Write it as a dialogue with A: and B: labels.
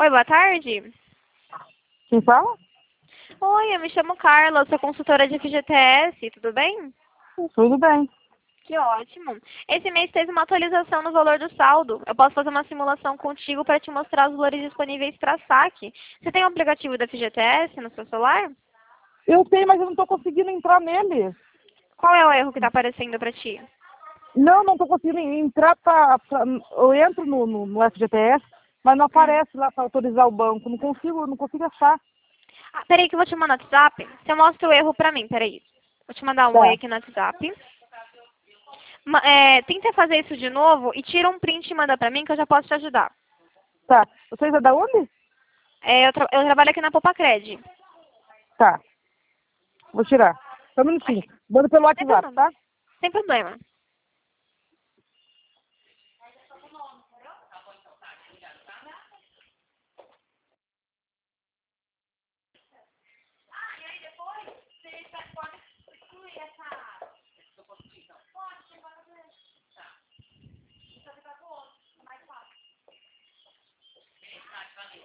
A: Oi, boa tarde.
B: Quem fala?
A: Oi, eu me chamo Carla, eu sou consultora de FGTS, tudo bem?
B: Tudo bem.
A: Que ótimo. Esse mês teve uma atualização no valor do saldo. Eu posso fazer uma simulação contigo para te mostrar os valores disponíveis para saque. Você tem o aplicativo da FGTS no seu celular?
B: Eu tenho, mas eu não estou conseguindo entrar nele.
A: Qual é o erro que está aparecendo para ti?
B: Não estou conseguindo entrar eu entro no FGTS, mas não aparece lá para autorizar o banco. Não consigo achar.
A: Ah, peraí que eu vou te mandar no WhatsApp. Você mostra o erro pra mim, peraí. Vou te mandar um oi
B: Tá,
A: aqui no WhatsApp. Tenta fazer isso de novo e tira um print e manda pra mim que eu já posso te ajudar.
B: tá. Vocês é da onde?
A: Eu trabalho aqui na Popacred.
B: Tá, vou tirar. Só um minutinho. Manda pelo
A: Sem
B: WhatsApp,
A: problema.
B: tá?
A: Sem problema.